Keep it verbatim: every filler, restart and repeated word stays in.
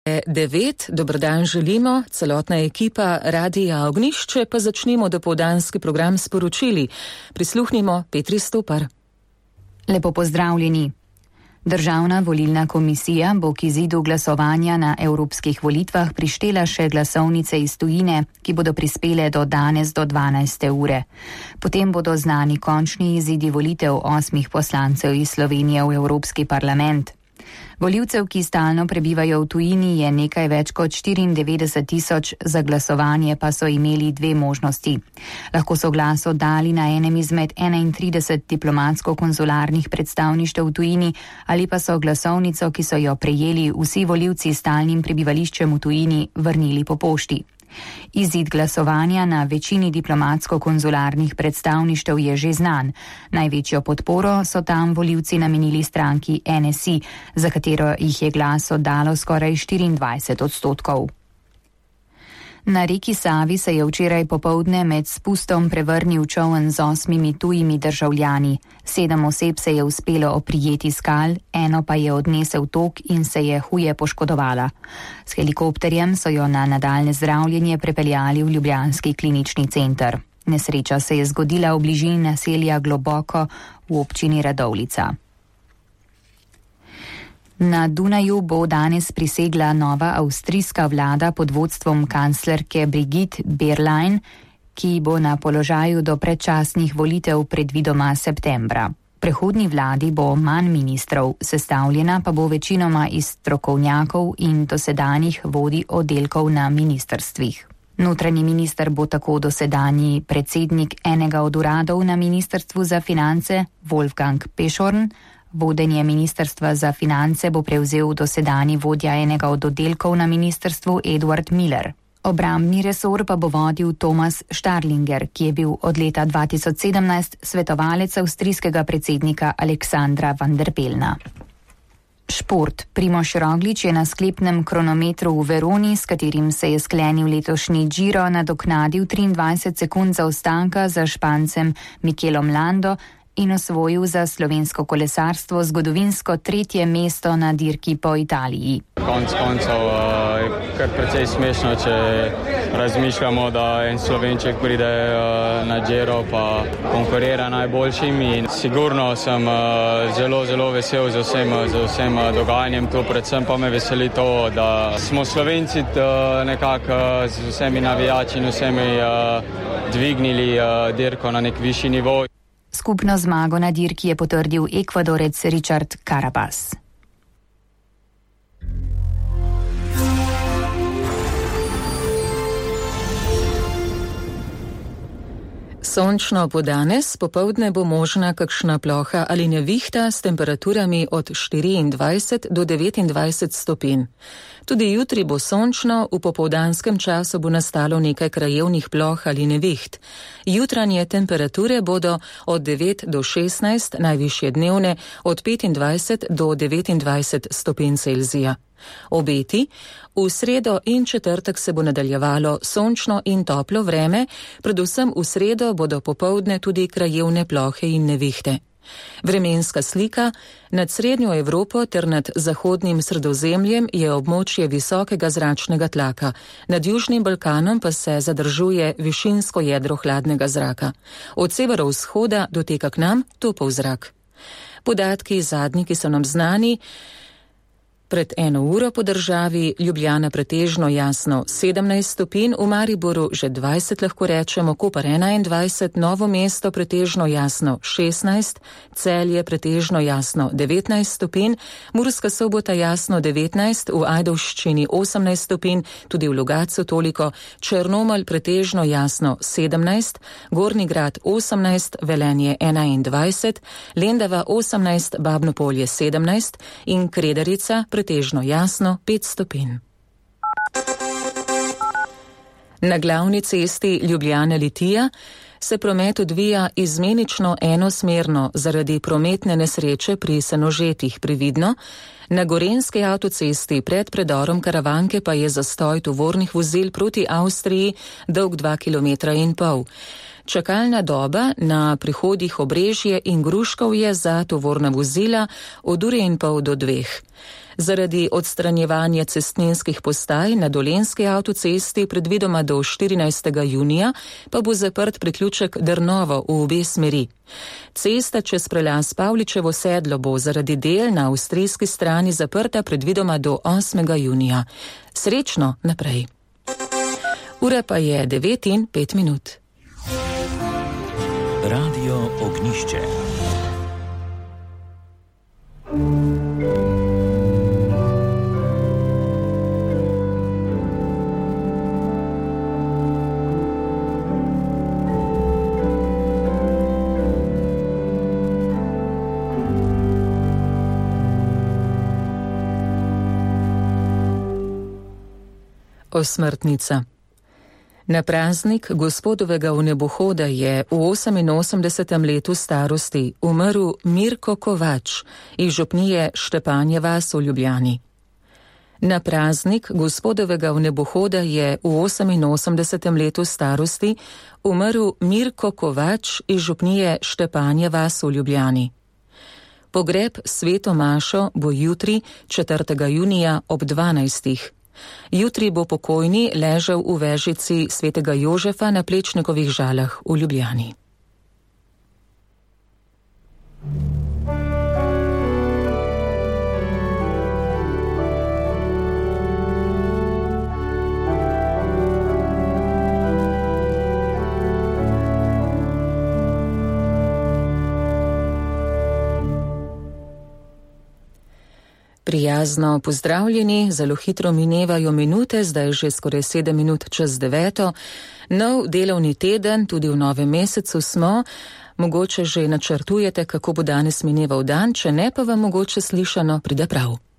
devet, dobrodan želimo, celotna ekipa Radia Ognjišče, pa začnimo dopoldanski program s poročili. Prisluhnimo Petri Stopar. Lepo pozdravljeni. Državna volilna komisija bo k izidu glasovanja na evropskih volitvah prištela še glasovnice iz tujine, ki bodo prispele do danes do dvanajste ure. Potem bodo znani končni izidi volitev osmih poslancev iz Slovenije v Evropski parlament. Volivcev, ki stalno prebivajo v tujini, je nekaj več kot štiriindevetdeset tisoč, za glasovanje pa so imeli dve možnosti. Lahko so glas oddali na enem izmed enaintrideset diplomatsko-konzularnih predstavništev v tujini ali pa so glasovnico, ki so jo prejeli vsi volivci s stalnim prebivališčem v tujini, vrnili po pošti. Izid glasovanja na večini diplomatsko-konzularnih predstavništev je že znan. Največjo podporo so tam volivci namenili stranki N S I, za katero jih je glas oddalo skoraj štiriindvajset odstotkov. Na reki Savi se je včeraj popoldne med spustom prevrnil čoln z osmimi tujimi državljani. Sedem oseb se je uspelo oprijeti skal, eno pa je odnesel tok in se je huje poškodovala. S helikopterjem so jo na nadaljnje zdravljenje prepeljali v ljubljanski klinični center. Nesreča se je zgodila v bližini naselja Globoko v občini Radovljica. Na Dunaju bo danes prisegla nova avstrijska vlada pod vodstvom kanclerke Brigitte Bierlein, ki bo na položaju do predčasnih volitev predvidoma septembra. Prehodni vladi bo manj ministrov, sestavljena pa bo večinoma iz strokovnjakov in dosedanjih vodij oddelkov na ministrstvih. Notranji minister bo tako dosedanji predsednik enega od uradov na ministrstvu za finance Wolfgang Pešorn. Vodenje ministrstva za finance bo prevzel dosedanji vodja enega od oddelkov na ministrstvu Eduard Miller. Obrambni resor pa bo vodil Thomas Starlinger, ki je bil od leta dva tisoč sedemnajst svetovalec avstrijskega predsednika Aleksandra Van der Bellna. Šport. Primož Roglič je na sklepnem kronometru v Veroni, s katerim se je sklenil letošnji Giro, nadoknadil triindvajset sekund zaostanka za Špancem Mikelom Lando in osvojil za slovensko kolesarstvo zgodovinsko tretje mesto na dirki po Italiji. Konc koncev je kar precej smešno, če razmišljamo, da en Slovenček pride na Giro pa konkurira najboljšim, in sigurno sem zelo, zelo vesel z vsem, z vsem dogajanjem tu, predvsem pa me veseli to, da smo Slovenci nekako z vsemi navijači in vsemi dvignili dirko na nek višji nivo. Skupno zmago na dirki je potrdil Ekvadorec Richard Carapaz. Sončno bo danes, popoldne bo možna kakšna ploha ali nevihta s temperaturami od štiriindvajset do devetindvajset stopinj. Tudi jutri bo sončno, v popoldanskem času bo nastalo nekaj krajevnih ploh ali neviht. Jutranje temperature bodo od devet do šestnajst, najvišje dnevne od petindvajset do devetindvajset stopinj Celzija. Obeti: v sredo in četrtek se bo nadaljevalo sončno in toplo vreme, predvsem v sredo bodo popoldne tudi krajevne plohe in nevihte. Vremenska slika: nad srednjo Evropo ter nad zahodnim Sredozemljem je območje visokega zračnega tlaka, nad Južnim Balkanom pa se zadržuje višinsko jedro hladnega zraka. Od severovzhoda doteka k nam topel zrak. Podatki zadnji, ki so nam znani: pred eno uro po državi: Ljubljana pretežno jasno sedemnajst stopinj, v Mariboru že dvajset, lahko rečemo, Koper enaindvajset, Novo mesto pretežno jasno šestnajst, Celje pretežno jasno devetnajst stopinj, Murska Sobota jasno devetnajst, v Ajdovščini osemnajst stopinj, tudi v Logatcu toliko, Črnomelj pretežno jasno sedemnajst, Gornji Grad osemnajst, Velenje enaindvajset, Lendava osemnajst, Babno Polje sedemnajst in Kredarica pretežno jasno pet stopinj. Na glavni cesti Ljubljana-Litija se promet odvija izmenično enosmerno zaradi prometne nesreče pri Senožetih previdno. Na gorenski avtocesti pred predorom Karavanke pa je zastoj tovornih vozil proti Avstriji dolg dva kilometra in pol. Čakalna doba na prihodih Obrežje in Gruškovje za tovorna vozila od ure in pol do dveh. Zaradi odstranjevanja cestninskih postaj na Dolenjski avtocesti predvidoma do štirinajstega junija pa bo zaprt priključek Drnovo v obe smeri. Cesta čez prelaz Pavličevo sedlo bo zaradi del na avstrijski strani zaprta predvidoma do osmega junija. Srečno naprej. Ura pa je devet in pet minut. Radio Ognišče. Osmrtnica. Na praznik Gospodovega vnebohoda je v oseminosemdesetem letu starosti umrl Mirko Kovač iz župnije Štepanje vas v Ljubljani. Na praznik Gospodovega vnebohoda je v oseminosemdesetem letu starosti umrl Mirko Kovač iz župnije Štepanje vas v Ljubljani. Pogreb Sveto mašo bo jutri, četrtega junija ob dvanajstih. Jutri bo pokojni ležal v vežici svetega Jožefa na Plečnikovih Žalah v Ljubljani. Prijazno pozdravljeni, zelo hitro minevajo minute, zdaj je že skoraj sedem minut čez deveto. Nov delovni teden, tudi v novem mesecu smo. Mogoče že načrtujete, kako bo danes mineval dan, če ne pa vam mogoče slišano pride prav.